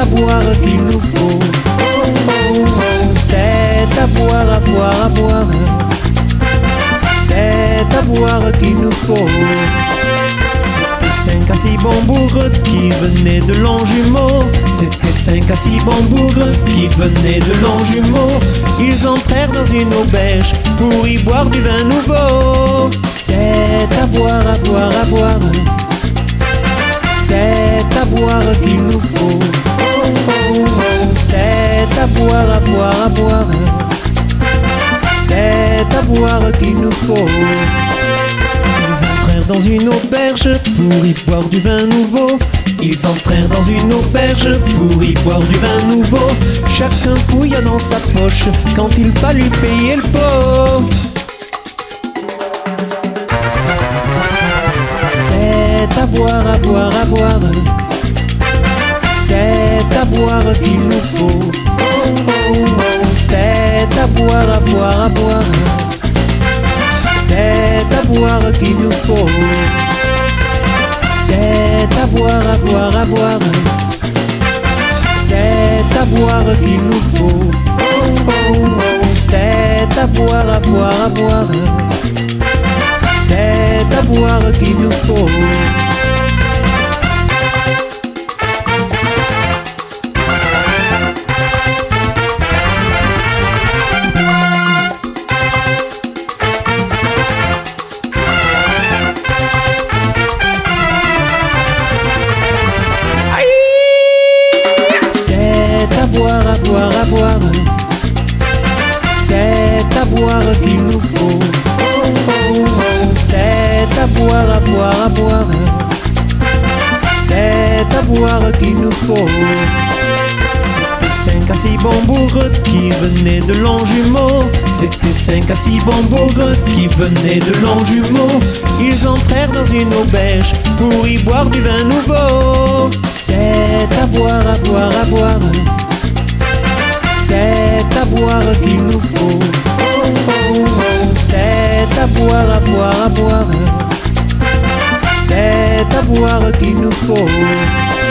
boire qu'il nous faut. C'est à boire, à boire, à boire. C'est à boire qu'il nous faut. C'était 5 à 6 bons bougres qui venaient de Longjumeau. C'était 5 à 6 bons bougres qui venaient de Longjumeau. Ils entrèrent dans une auberge pour y boire du vin nouveau. C'est à boire, à boire, à boire. C'est à boire qu'il nous faut. C'est à boire, à boire, à boire. C'est à boire qu'il nous faut. Ils entrèrent dans une auberge pour y boire du vin nouveau. Ils entrèrent dans une auberge pour y boire du vin nouveau. Chacun fouilla dans sa poche quand il fallut payer le pot. C'est à boire, à boire, à boire. C'est à boire qu'il nous faut. C'est à boire, à boire, à boire. C'est à boire qu'il nous faut. C'est à boire, à boire, à boire. C'est à boire qu'il nous faut. C'est à boire, à boire, à boire. C'est à boire qu'il nous faut. À boire, à boire. C'est à boire qu'il nous faut. C'est à boire, à boire, à boire. C'est à boire qu'il nous faut. C'était 5 à 6 bons bougres qui venaient de Longjumeau. C'était 5 à 6 bons bougres qui venaient de Longjumeau. Ils entrèrent dans une auberge pour y boire du vin nouveau. C'est à boire, à boire, à boire. C'est à boire qu'il nous faut. C'est à boire, à boire, à boire. C'est à boire qu'il nous faut.